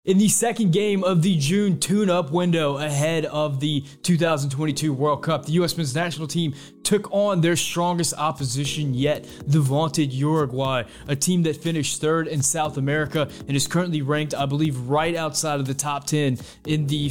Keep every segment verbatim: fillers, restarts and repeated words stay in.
In the second game of the June tune-up window ahead of the two thousand twenty-two World Cup, the U S men's national team took on their strongest opposition yet, the vaunted Uruguay, a team that finished third in South America and is currently ranked, I believe, right outside of the top ten in the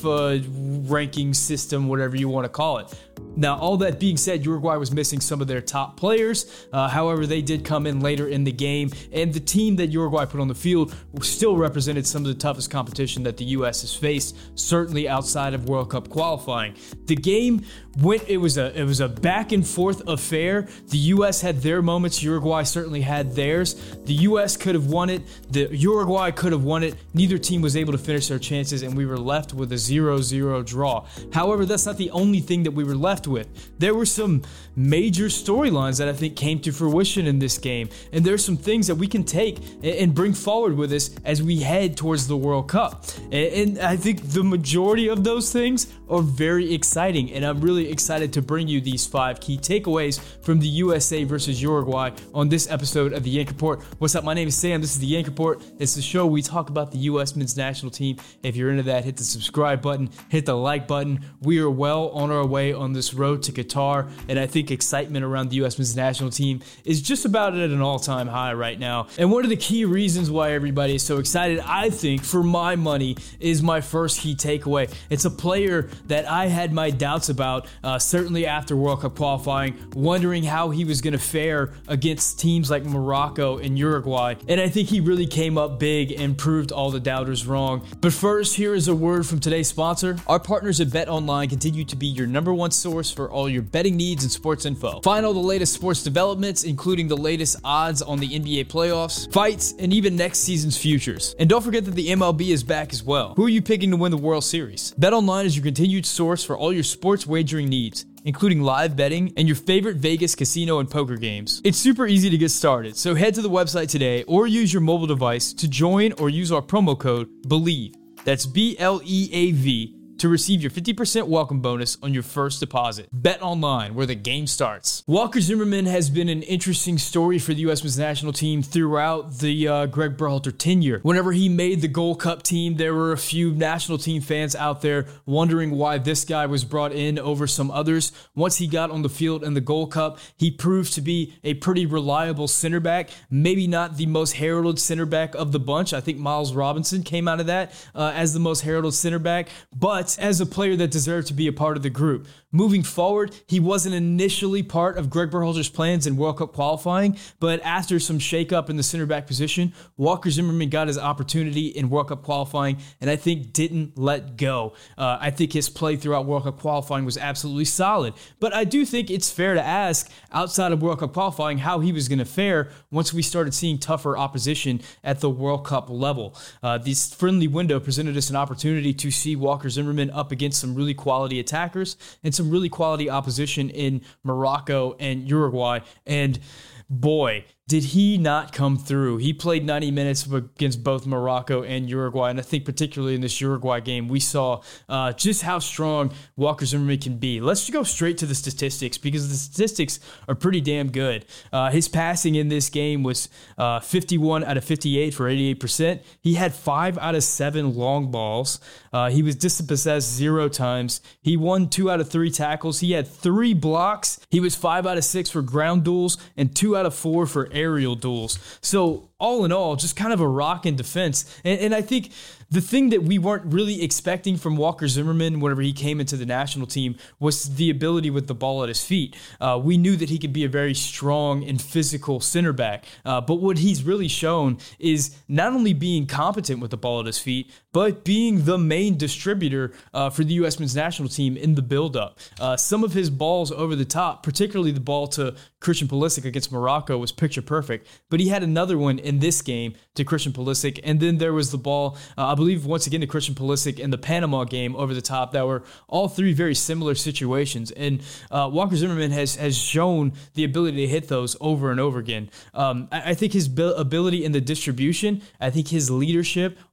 FIFA ranking system, whatever you want to call it. Now, all that being said, Uruguay was missing some of their top players. Uh, however, they did come in later in the game, and the team that Uruguay put on the field still represented some of the toughest competition that the U S has faced, certainly outside of World Cup qualifying. The game went, it was a it was a back and forth affair. The U S had their moments, Uruguay certainly had theirs. The U S could have won it, the Uruguay could have won it. Neither team was able to finish their chances, and we were left with a zero zero draw. However, that's not the only thing that we were left with. There were some major storylines that I think came to fruition in this game, and there's some things that we can take and bring forward with us as we head towards the World Cup. And I think the majority of those things are very exciting, and I'm really excited to bring you these five key takeaways from the U S A versus Uruguay on this episode of the Yank Report. What's up? My name is Sam. This is the Yank Report. It's the show we talk about the U S men's national team. If you're into that, hit the subscribe button, hit the like button. We are well on our way on this road to Qatar, and I think excitement around the U S men's national team is just about at an all-time high right now. And one of the key reasons why everybody is so excited, I think, for my money, is my first key takeaway. It's a player that I had my doubts about, uh, certainly after World Cup qualifying, wondering how he was going to fare against teams like Morocco and Uruguay. And I think he really came up big and proved all the doubters wrong. But first, here is a word from today's sponsor. Our partners at BetOnline continue to be your number one source for all your betting needs and sports info. Find all the latest sports developments, including the latest odds on the N B A playoffs, fights, and even next season's futures. And don't forget that the M L B is back as well. Who are you picking to win the World Series? BetOnline is your continued source for all your sports wagering needs, including live betting and your favorite Vegas casino and poker games. It's super easy to get started, so head to the website today or use your mobile device to join or use our promo code BELIEVE. That's B L E A V to receive your fifty percent welcome bonus on your first deposit. Bet online, where the game starts. Walker Zimmerman has been an interesting story for the U S men's national team throughout the uh, Greg Berhalter tenure. Whenever he made the Gold Cup team, there were a few national team fans out there wondering why this guy was brought in over some others. Once he got on the field in the Gold Cup, he proved to be a pretty reliable center back. Maybe not the most heralded center back of the bunch. I think Miles Robinson came out of that uh, as the most heralded center back, but as a player that deserved to be a part of the group. Moving forward, he wasn't initially part of Greg Berhalter's plans in World Cup qualifying, but after some shakeup in the center back position, Walker Zimmerman got his opportunity in World Cup qualifying, and I think didn't let go. Uh, I think his play throughout World Cup qualifying was absolutely solid, but I do think it's fair to ask, outside of World Cup qualifying, how he was going to fare once we started seeing tougher opposition at the World Cup level. Uh, this friendly window presented us an opportunity to see Walker Zimmerman up against some really quality attackers and some really quality opposition in Morocco and Uruguay. And boy, did he not come through. He played ninety minutes against both Morocco and Uruguay, and I think particularly in this Uruguay game, we saw uh, just how strong Walker Zimmerman can be. Let's just go straight to the statistics, because the statistics are pretty damn good. Uh, his passing in this game was uh, fifty-one out of fifty-eight for eighty-eight percent. He had five out of seven long balls. Uh, he was dispossessed zero times. He won two out of three tackles. He had three blocks. He was five out of six for ground duels and two out of four for aerial duels. So all in all, just kind of a rock in defense. And, and I think the thing that we weren't really expecting from Walker Zimmerman whenever he came into the national team was the ability with the ball at his feet. Uh, we knew that he could be a very strong and physical center back, uh, but what he's really shown is not only being competent with the ball at his feet, but being the main distributor uh, for the U S men's national team in the buildup. Uh, some of his balls over the top, particularly the ball to Christian Pulisic against Morocco, was picture perfect, but he had another one in this game to Christian Pulisic, and then there was the ball, uh, I believe once again to Christian Pulisic in the Panama game over the top, that were all three very similar situations, and uh, Walker Zimmerman has has shown the ability to hit those over and over again. Um, I, I think his ability in the distribution, I think his leadership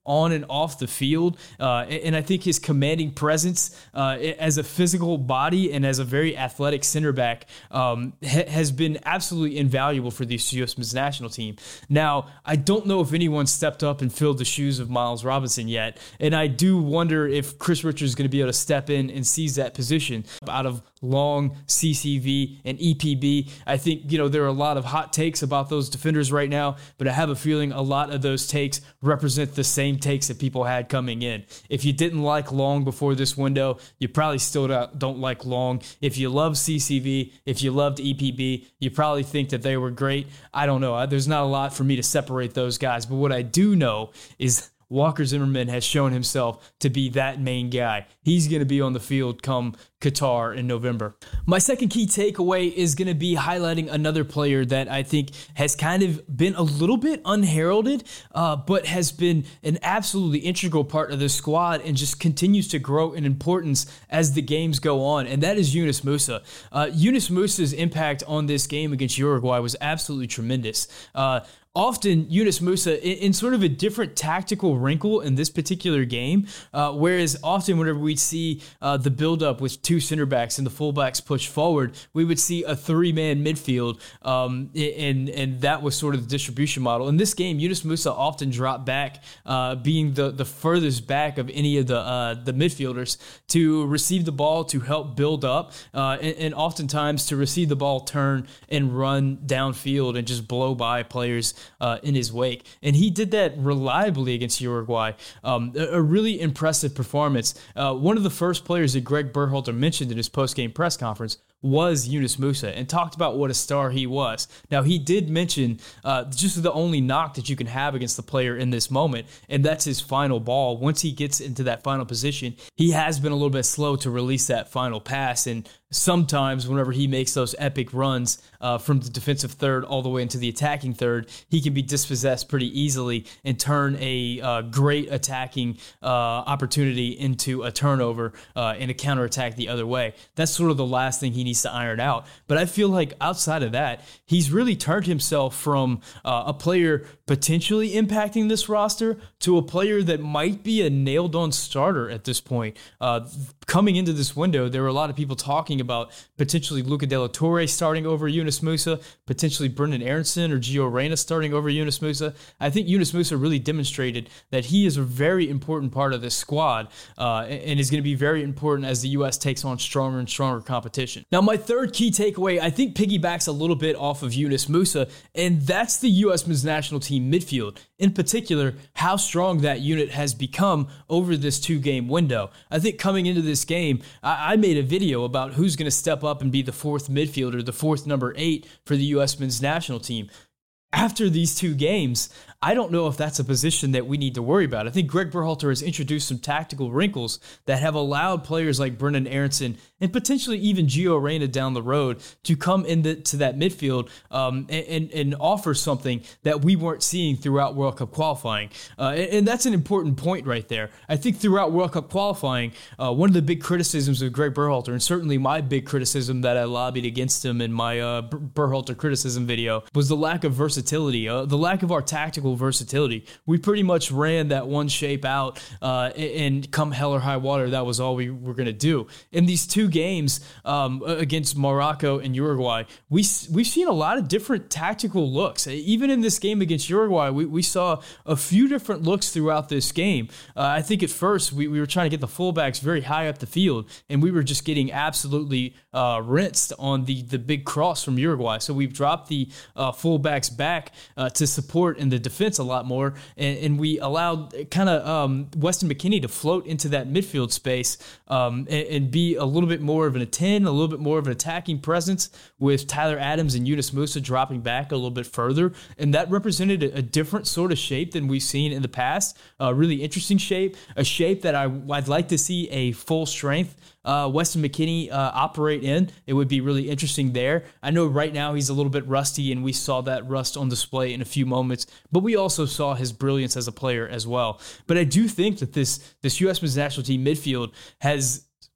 on and off the field. Uh, and I think his commanding presence uh, as a physical body and as a very athletic center back um, ha- has been absolutely invaluable for this U S men's national team. Now, I don't know if anyone stepped up and filled the shoes of Miles Robinson yet, and I do wonder if Chris Richards is going to be able to step in and seize that position out of Long, C C V, and E P B. I think, you know, there are a lot of hot takes about those defenders right now, but I have a feeling a lot of those takes represent the same takes that people had coming in. If you didn't like Long before this window, you probably still don't like Long. If you love C C V, if you loved E P B, you probably think that they were great. I don't know. There's not a lot for me to separate those guys, but what I do know is Walker Zimmerman has shown himself to be that main guy. He's going to be on the field come Qatar in November. My second key takeaway is going to be highlighting another player that I think has kind of been a little bit unheralded, uh, but has been an absolutely integral part of the squad and just continues to grow in importance as the games go on, and that is Yunus Musah. Uh, Yunus Musah's impact on this game against Uruguay was absolutely tremendous. Uh, Often, Yunus Musah, in, in sort of a different tactical wrinkle in this particular game, uh, whereas often whenever we'd see uh, the buildup with two center backs and the fullbacks push forward, we would see a three-man midfield, um, and, and that was sort of the distribution model. In this game, Yunus Musah often dropped back, uh, being the, the furthest back of any of the uh, the midfielders to receive the ball, to help build up, uh, and, and oftentimes to receive the ball, turn, and run downfield and just blow by players Uh, in his wake. And he did that reliably against Uruguay. Um, a, a really impressive performance. Uh, one of the first players that Greg Berhalter mentioned in his post-game press conference was Yunus Musah, and talked about what a star he was. Now, he did mention uh, just the only knock that you can have against the player in this moment, and that's his final ball. Once he gets into that final position, he has been a little bit slow to release that final pass, and sometimes whenever he makes those epic runs uh, from the defensive third all the way into the attacking third, he can be dispossessed pretty easily and turn a uh, great attacking uh, opportunity into a turnover uh, and a counterattack the other way. That's sort of the last thing he needs to iron out. But I feel like outside of that, he's really turned himself from uh, a player potentially impacting this roster to a player that might be a nailed-on starter at this point. Uh, coming into this window, there were a lot of people talking about potentially Luca De La Torre starting over Yunus Musah, potentially Brendan Aronson or Gio Reyna starting over Yunus Musah. I think Yunus Musah really demonstrated that he is a very important part of this squad uh, and is going to be very important as the U S takes on stronger and stronger competition. Now, my third key takeaway, I think, piggybacks a little bit off of Yunus Musah, and that's the U S men's national team midfield. In particular, how strong that unit has become over this two-game window. I think coming into this game, I, I made a video about who's going to step up and be the fourth midfielder, the fourth number eight for the U S men's national team. After these two games, I don't know if that's a position that we need to worry about. I think Greg Berhalter has introduced some tactical wrinkles that have allowed players like Brendan Aronson and potentially even Gio Reyna down the road to come into to that midfield um, and, and, and offer something that we weren't seeing throughout World Cup qualifying. Uh, and, and that's an important point right there. I think throughout World Cup qualifying, uh, one of the big criticisms of Greg Berhalter, and certainly my big criticism that I lobbied against him in my uh, Berhalter criticism video, was the lack of versatility, uh, the lack of our tactical versatility. We pretty much ran that one shape out, uh, and come hell or high water, that was all we were going to do. In these two games um, against Morocco and Uruguay, we, we've seen a lot of different tactical looks. Even in this game against Uruguay, we, we saw a few different looks throughout this game. Uh, I think at first we, we were trying to get the fullbacks very high up the field, and we were just getting absolutely uh, rinsed on the, the big cross from Uruguay. So we've dropped the uh, fullbacks back uh, to support in the defense a lot more, and, and we allowed kind of um, Weston McKennie to float into that midfield space um, and, and be a little bit more of an a ten, a little bit more of an attacking presence, with Tyler Adams and Yunus Musah dropping back a little bit further, and that represented a, a different sort of shape than we've seen in the past. A really interesting shape, a shape that I, I'd like to see a full strength Uh, Weston McKennie uh, operate in. It would be really interesting there. I know right now he's a little bit rusty, and we saw that rust on display in a few moments, but we also saw his brilliance as a player as well. But I do think that this this U S men's national team midfield has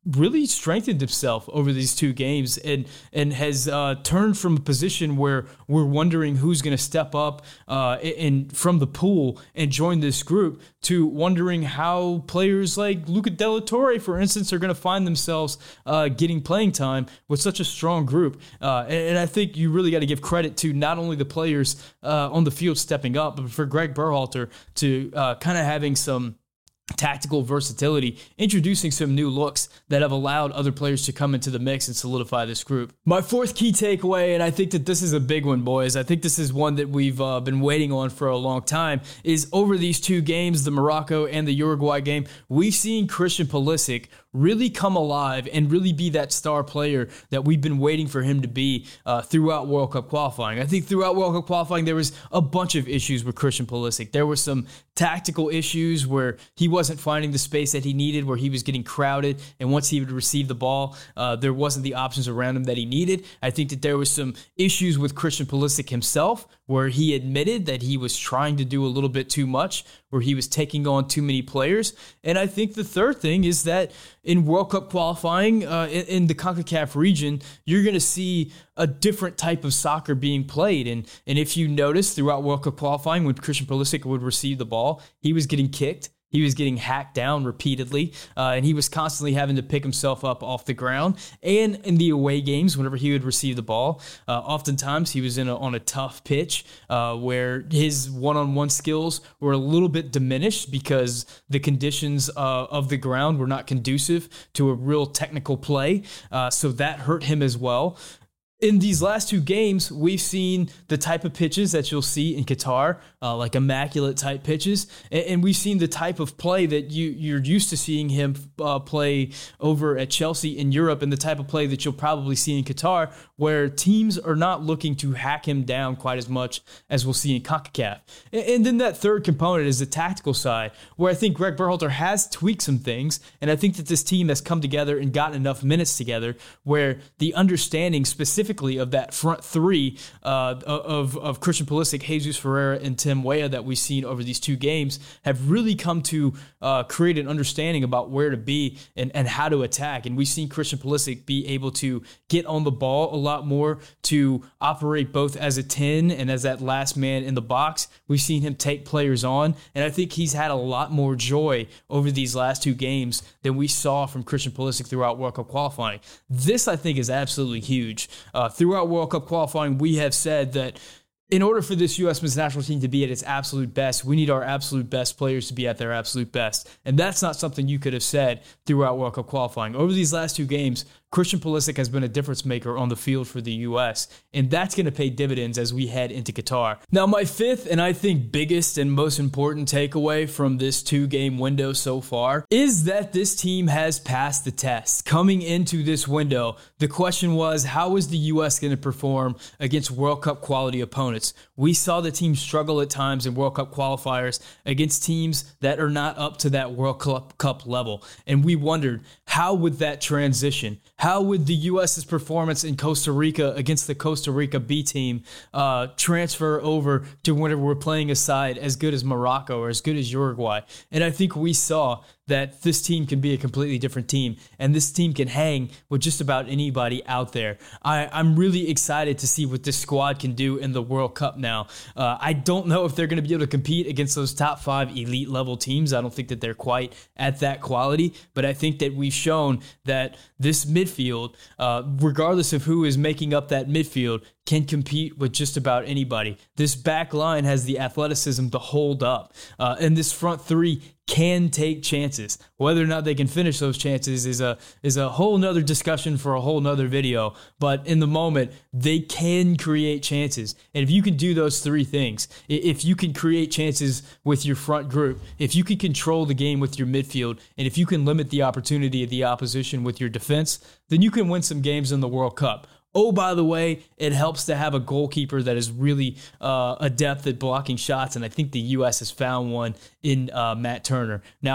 really strengthened himself over these two games and and has uh, turned from a position where we're wondering who's going to step up uh, in from the pool and join this group to wondering how players like Luca De La Torre, for instance, are going to find themselves uh, getting playing time with such a strong group. Uh, and, and I think you really got to give credit to not only the players uh, on the field stepping up, but for Greg Berhalter to uh, kind of having some tactical versatility, introducing some new looks that have allowed other players to come into the mix and solidify this group. My fourth key takeaway, and I think that this is a big one, boys, I think this is one that we've uh, been waiting on for a long time, is over these two games, the Morocco and the Uruguay game, we've seen Christian Pulisic really come alive and really be that star player that we've been waiting for him to be uh, throughout World Cup qualifying. I think throughout World Cup qualifying, there was a bunch of issues with Christian Pulisic. There were some tactical issues where he wasn't finding the space that he needed, where he was getting crowded, and once he would receive the ball, uh, there wasn't the options around him that he needed. I think that there was some issues with Christian Pulisic himself, where he admitted that he was trying to do a little bit too much, where he was taking on too many players. And I think the third thing is that in World Cup qualifying, uh, in, in the CONCACAF region, you're going to see a different type of soccer being played. And, and if you notice throughout World Cup qualifying, when Christian Pulisic would receive the ball, he was getting kicked. He was getting hacked down repeatedly, uh, and he was constantly having to pick himself up off the ground. And in the away games, whenever he would receive the ball, uh, oftentimes he was in a, on a tough pitch uh, where his one-on-one skills were a little bit diminished because the conditions uh, of the ground were not conducive to a real technical play. Uh, so that hurt him as well. In these last two games, we've seen the type of pitches that you'll see in Qatar, uh, like immaculate type pitches, and, and we've seen the type of play that you, you're used to seeing him uh, play over at Chelsea in Europe, and the type of play that you'll probably see in Qatar, where teams are not looking to hack him down quite as much as we'll see in CONCACAF. And, and then that third component is the tactical side, where I think Greg Berhalter has tweaked some things, and I think that this team has come together and gotten enough minutes together where the understanding specifically of that front three uh, of, of Christian Pulisic, Jesus Ferreira, and Tim Weah that we've seen over these two games have really come to uh, create an understanding about where to be and, and how to attack. And we've seen Christian Pulisic be able to get on the ball a lot more, to operate both as a ten and as that last man in the box. We've seen him take players on, and I think he's had a lot more joy over these last two games than we saw from Christian Pulisic throughout World Cup qualifying. This, I think, is absolutely huge. Uh, throughout World Cup qualifying, we have said that in order for this U S men's national team to be at its absolute best, we need our absolute best players to be at their absolute best. And that's not something you could have said throughout World Cup qualifying. Over these last two games, Christian Pulisic has been a difference maker on the field for the U S, and that's going to pay dividends as we head into Qatar. Now, my fifth and I think biggest and most important takeaway from this two-game window so far is that this team has passed the test. Coming into this window, the question was, how is the U S going to perform against World Cup quality opponents? We saw the team struggle at times in World Cup qualifiers against teams that are not up to that World Cup level, and we wondered, how would that transition? How would the U S's performance in Costa Rica against the Costa Rica B team uh, transfer over to whenever we're playing a side as good as Morocco or as good as Uruguay? And I think we saw that this team can be a completely different team, and this team can hang with just about anybody out there. I, I'm really excited to see what this squad can do in the World Cup now. Uh, I don't know if they're going to be able to compete against those top five elite level teams. I don't think that they're quite at that quality, but I think that we've shown that this midfield, uh, regardless of who is making up that midfield, can compete with just about anybody. This back line has the athleticism to hold up, uh, and this front three can take chances. Whether or not they can finish those chances is a is a whole nother discussion for a whole nother video. But in the moment, they can create chances. And if you can do those three things, if you can create chances with your front group, if you can control the game with your midfield, and if you can limit the opportunity of the opposition with your defense, then you can win some games in the World Cup. Oh, by the way, it helps to have a goalkeeper that is really uh, adept at blocking shots, and I think the U S has found one in uh, Matt Turner. Now,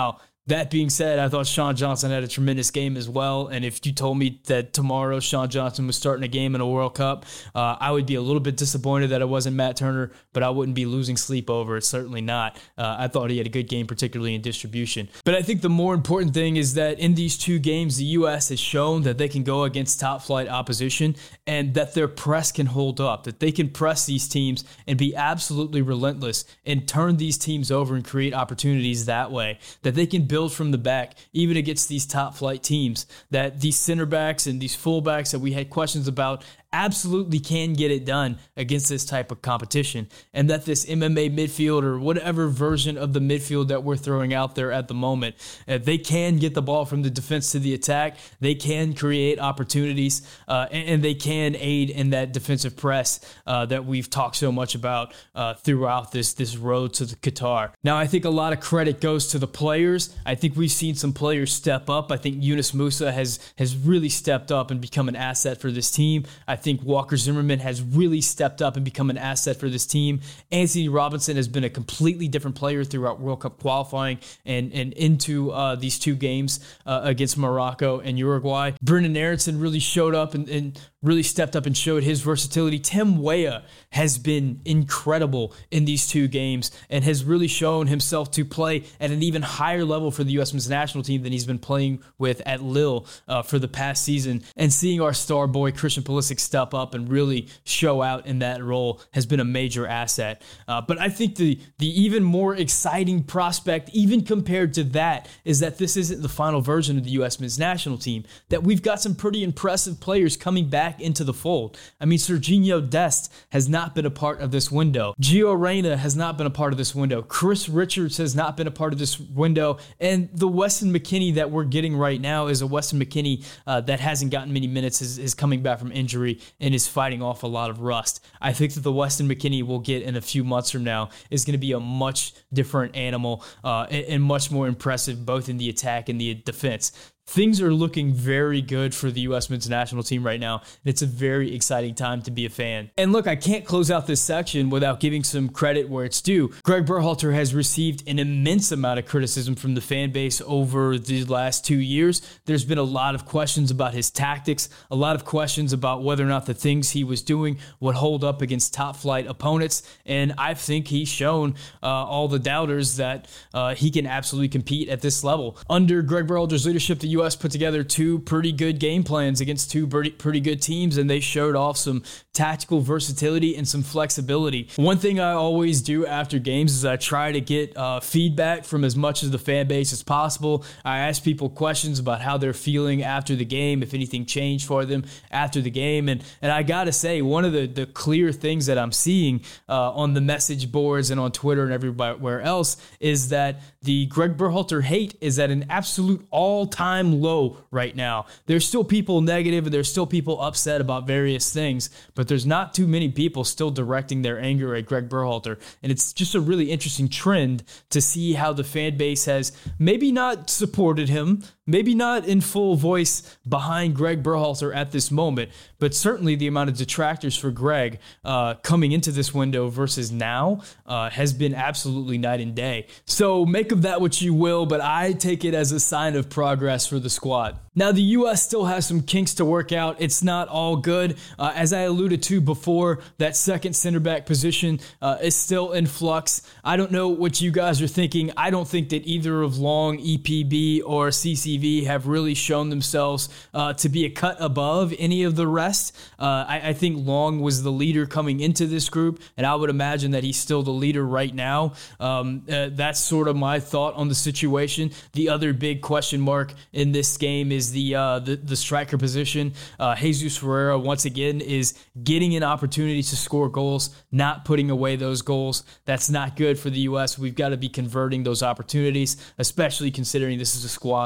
That being said, I thought Sean Johnson had a tremendous game as well. And if you told me that tomorrow Sean Johnson was starting a game in a World Cup, uh, I would be a little bit disappointed that it wasn't Matt Turner, but I wouldn't be losing sleep over it. Certainly not. Uh, I thought he had a good game, particularly in distribution. But I think the more important thing is that in these two games, the U S has shown that they can go against top flight opposition and that their press can hold up, that they can press these teams and be absolutely relentless and turn these teams over and create opportunities that way, that they can build from the back, even against these top flight teams, that these center backs and these fullbacks that we had questions about absolutely can get it done against this type of competition, and that this M M A midfield or whatever version of the midfield that we're throwing out there at the moment, uh, they can get the ball from the defense to the attack, they can create opportunities, uh, and, and they can aid in that defensive press uh, that we've talked so much about uh, throughout this, this road to the Qatar. Now, I think a lot of credit goes to the players. I think we've seen some players step up. I think Yunus Musa has, has really stepped up and become an asset for this team. I I think Walker Zimmerman has really stepped up and become an asset for this team. Anthony Robinson has been a completely different player throughout World Cup qualifying and, and into uh, these two games uh, against Morocco and Uruguay. Brendan Aronson really showed up and, and really stepped up and showed his versatility. Tim Weah has been incredible in these two games and has really shown himself to play at an even higher level for the U S men's national team than he's been playing with at Lille uh, for the past season. And seeing our star boy Christian Pulisic step up and really show out in that role has been a major asset. Uh, but I think the the even more exciting prospect, even compared to that, is that this isn't the final version of the U S men's national team, that we've got some pretty impressive players coming back into the fold. I mean, Serginho Dest has not been a part of this window. Gio Reyna has not been a part of this window. Chris Richards has not been a part of this window. And the Weston McKennie that we're getting right now is a Weston McKennie uh, that hasn't gotten many minutes, is, is coming back from injury and is fighting off a lot of rust. I think that the Weston McKennie we'll get in a few months from now is going to be a much different animal uh, and, and much more impressive both in the attack and the defense. Things are looking very good for the U S men's national team right now, and it's a very exciting time to be a fan. And look, I can't close out this section without giving some credit where it's due. Greg Berhalter has received an immense amount of criticism from the fan base over the last two years. There's been a lot of questions about his tactics, a lot of questions about whether or not the things he was doing would hold up against top-flight opponents, and I think he's shown uh, all the doubters that uh, he can absolutely compete at this level. Under Greg Berhalter's leadership, the U S put together two pretty good game plans against two pretty, pretty good teams, and they showed off some tactical versatility and some flexibility. One thing I always do after games is I try to get uh, feedback from as much of the fan base as possible. I ask people questions about how they're feeling after the game, if anything changed for them after the game, and and I gotta say, one of the, the clear things that I'm seeing uh, on the message boards and on Twitter and everywhere else is that the Greg Berhalter hate is at an absolute all-time low right now. There's still people negative and there's still people upset about various things, but there's not too many people still directing their anger at Greg Berhalter. And it's just a really interesting trend to see how the fan base has maybe not supported him, maybe not in full voice behind Greg Berhalter at this moment, but certainly the amount of detractors for Greg uh, coming into this window versus now uh, has been absolutely night and day. So make of that what you will, but I take it as a sign of progress for the squad. Now, the U S still has some kinks to work out. It's not all good. Uh, as I alluded to before, that second center back position uh, is still in flux. I don't know what you guys are thinking. I don't think that either of Long, E P B, or C C V have really shown themselves uh, to be a cut above any of the rest. Uh, I, I think Long was the leader coming into this group, and I would imagine that he's still the leader right now. Um, uh, that's sort of my thought on the situation. The other big question mark in this game is the uh, the, the striker position. Uh, Jesus Ferreira, once again, is getting an opportunity to score goals, not putting away those goals. That's not good for the U S. We've got to be converting those opportunities, especially considering this is a squad that is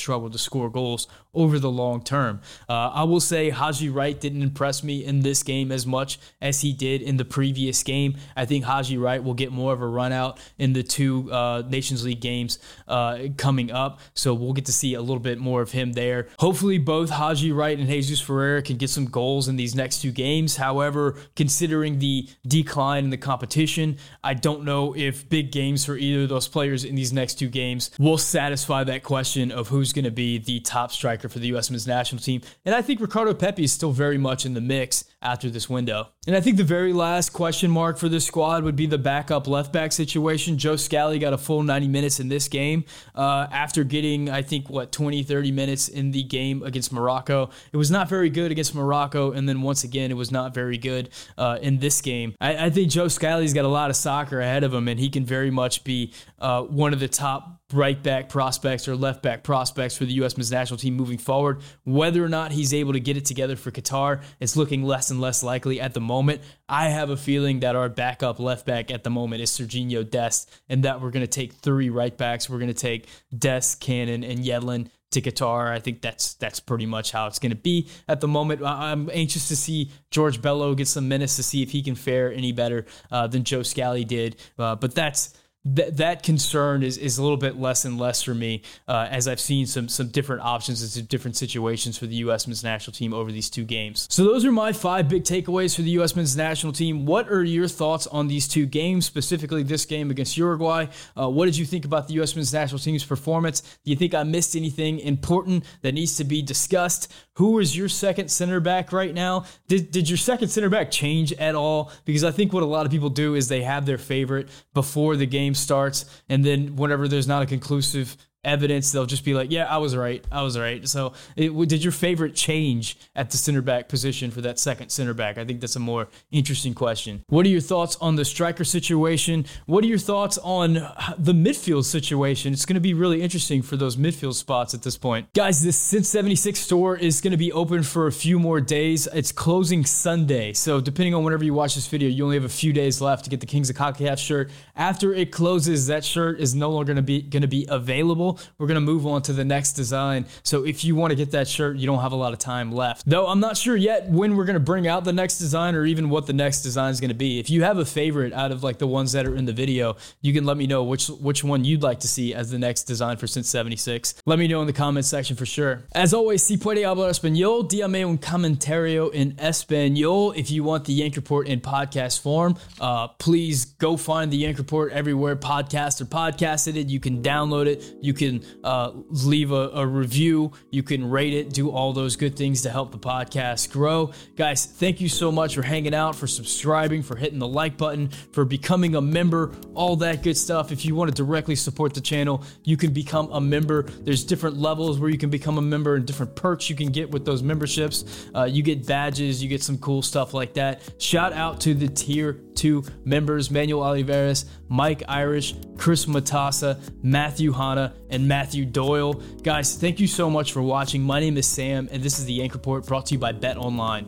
trouble to score goals over the long term. Uh, I will say Haji Wright didn't impress me in this game as much as he did in the previous game. I think Haji Wright will get more of a run out in the two uh, Nations League games uh, coming up, so we'll get to see a little bit more of him there. Hopefully both Haji Wright and Jesus Ferreira can get some goals in these next two games. However, considering the decline in the competition, I don't know if big games for either of those players in these next two games will satisfy that question of who's going to be the top striker for the U S men's national team. And I think Ricardo Pepi is still very much in the mix after this window. And I think the very last question mark for this squad would be the backup left back situation. Joe Scally got a full ninety minutes in this game uh, after getting, I think, what, twenty, thirty minutes in the game against Morocco. It was not very good against Morocco, and then once again, it was not very good uh, in this game. I, I think Joe Scally's got a lot of soccer ahead of him, and he can very much be uh, one of the top right back prospects or left back prospects for the U S men's national team moving forward. Whether or not he's able to get it together for Qatar, it's looking less and less likely at the moment. I have a feeling that our backup left back at the moment is Serginho Dest, and that we're going to take three right backs. We're going to take Dest, Cannon, and Yedlin to Qatar. I think that's that's pretty much how it's going to be at the moment. I'm anxious to see George Bello get some minutes to see if he can fare any better uh, than Joe Scally did, uh, but that's That that concern is, is a little bit less and less for me uh, as I've seen some some different options and some different situations for the U S men's national team over these two games. So those are my five big takeaways for the U S men's national team. What are your thoughts on these two games, specifically this game against Uruguay? Uh, what did you think about the U S men's national team's performance? Do you think I missed anything important that needs to be discussed? Who is your second center back right now? Did, did your second center back change at all? Because I think what a lot of people do is they have their favorite before the game starts, and then whenever there's not a conclusive evidence, they'll just be like, yeah, I was right. I was right. So it, did your favorite change at the center back position for that second center back? I think that's a more interesting question. What are your thoughts on the striker situation? What are your thoughts on the midfield situation? It's going to be really interesting for those midfield spots at this point. Guys, this Since seventy-six store is going to be open for a few more days. It's closing Sunday. So depending on whenever you watch this video, you only have a few days left to get the Kings of CONCACAF shirt. After it closes, that shirt is no longer going to be going to be available. We're going to move on to the next design. So if you want to get that shirt, you don't have a lot of time left. Though I'm not sure yet when we're going to bring out the next design or even what the next design is going to be. If you have a favorite out of like the ones that are in the video, you can let me know which which one you'd like to see as the next design for Since seventy-six. Let me know in the comments section for sure. As always, si puede hablar español, dígame un comentario en español. If you want the Yank Report in podcast form, uh, please go find the Yank Report everywhere podcasts are podcasted. You can download it. You can uh, leave a, a review. You can rate it. Do all those good things to help the podcast grow. Guys, thank you so much for hanging out, for subscribing, for hitting the like button, for becoming a member, all that good stuff. If you want to directly support the channel, you can become a member. There's different levels where you can become a member and different perks you can get with those memberships. Uh, you get badges. You get some cool stuff like that. Shout out to the tier two members, Manuel Oliveras, Mike Irish, Chris Matassa, Matthew Hanna, and Matthew Doyle. Guys, thank you so much for watching. My name is Sam, and this is the Yank Report brought to you by Bet Online.